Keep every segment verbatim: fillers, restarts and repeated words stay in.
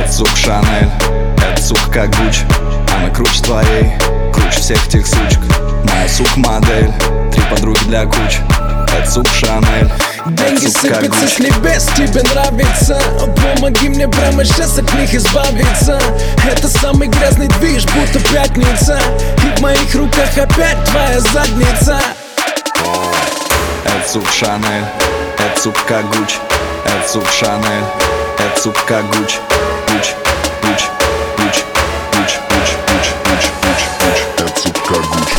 Это сука Шанель, это сука как Гуччи. Она круче твоей, круче всех тех сучек. Моя сука модель, три подруги для кучи. Это сука Шанель. Деньги сыпятся с небес, тебе нравится? Помоги мне прямо сейчас от них избавиться. Это самый грязный движ, будто пятница. И в моих руках опять твоя задница. Это сука Шанель, это сука как Гуччи. Это сука Шанель, это сука как Гуччи. Гуччи, Гуччи, Гуччи, Гуччи, Гуччи, Гуччи, Гуччи, Гуччи, Гуччи. Это сука как Гуччи.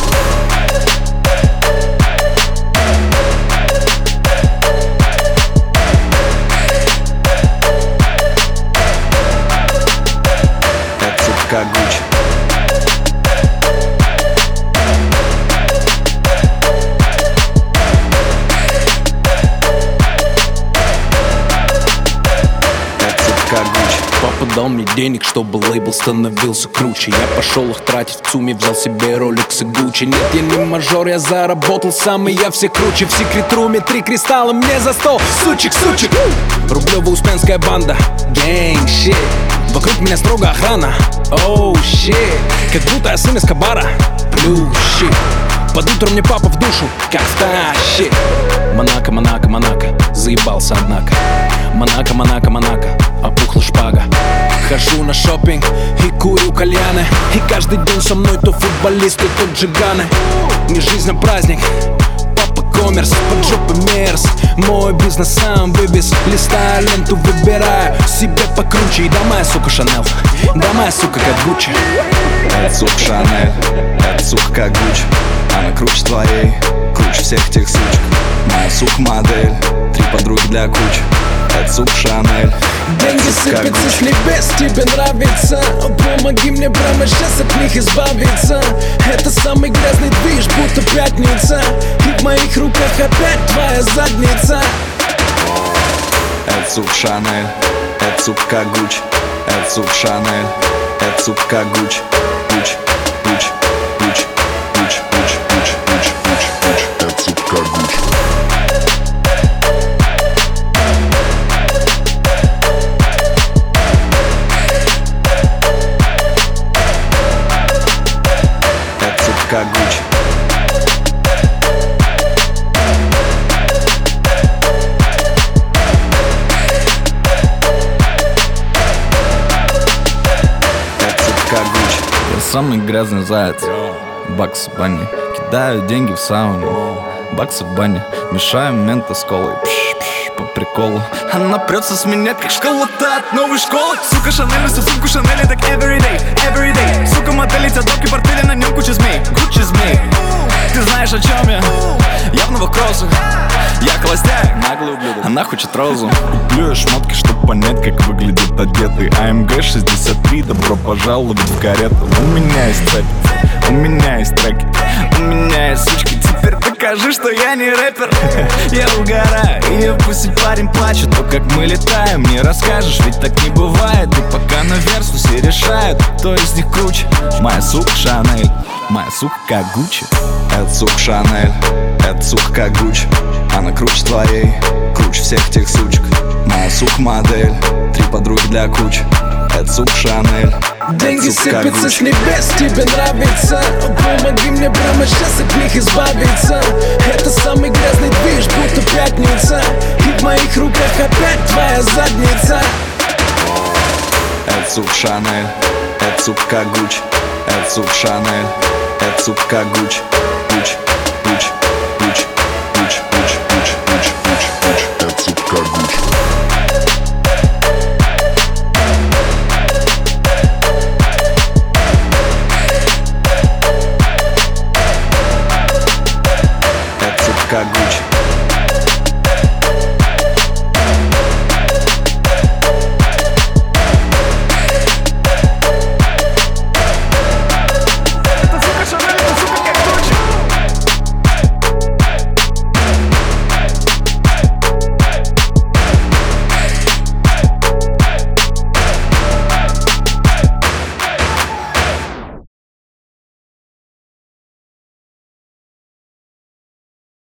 Как Гуччи. Папа дал мне денег, чтобы лейбл становился круче. Я пошел их тратить в ЦУМе, взял себе Rolex и Gucci. Нет, я не мажор, я заработал сам, и я все круче. В секрет-руме три кристалла мне за стол. Сучек, сучек. Рублево-Успенская банда. Gang shit. Вокруг меня строго охрана. Оу, oh, shit. Как будто я сын из Кабара. Blue shit. Под утро мне папа в душу, как в тащи. Монако, Монако, Монако. Заебался, однако. Монако, Монако, Монако. Опухла шпага. Хожу на шопинг и курю кальяны. И каждый день со мной то футболисты, то джиганы. Не жизнь, а праздник. Папа коммерс, под жопой мерз. Мой бизнес сам вывез. Листаю ленту, выбираю себе покруче. И да моя сука Шанель, да моя сука как Гуччи. Это сука Шанель, это сука как Гуччи. Она круче твоей, круче всех тех сучек. Моя сука модель, три подруги для кучи. Это сука Шанель. Деньги сыпятся с небес, тебе нравится? Помоги мне прямо сейчас от них избавиться. Это самый грязный движ, будто пятница. И в моих руках опять твоя задница. Это сука Шанель, это сука как Гуччи. Это сука Шанель, это сука как Гуччи. Гуччи, Гуччи, Гуччи, Гуччи, Гуччи, Гуччи, Гуччи, Гуччи, Гуччи. Это сука как Гуччи. Как Гуччи. Это сука как Гуччи. Я самый грязный заяц. Баксы в бане. Кидаю деньги в сауну. Баксы в бане. Мешаю мента с колой. Пш-пш, по приколу. Она прется с меня, как школа-то от новой школы. Сука Шанель, всю сумку Шанель, так everyday, everyday. Сука модель, тядовки, портфели, на нем куча змей. Куча змей. Ты знаешь, о чем я? Я в новых кроссах. Я холостяк, наглый ублюдок. Она хочет розу. Куплю я шмотки, чтоб понять, как выглядит одетый. АМГ шестьдесят три, добро пожаловать в карету. У меня есть цепь, у меня есть треки, у меня есть сучки. Теперь докажи, что я не рэпер. Я угораю, и пусть парень плачет. То, как мы летаем, не расскажешь, ведь так не бывает. И пока на версусе решают, кто из них круче. Моя сука Шанель, моя сука как Гуччи. Это сука Шанель, это сука как Гуччи. Она круче твоей, круче всех тех сучек. Моя сука модель, три подруги для кучи. Это сука Шанель. Деньги сыпятся с небес, тебе нравится? Помоги мне прямо сейчас от них избавиться. Это самый грязный движ, будто пятница. И в моих руках опять твоя задница. Это сука Шанель, это сука как Гуччи. Это сука Шанель, это сука как Гуччи. Гуччи, Гуччи, Гуччи.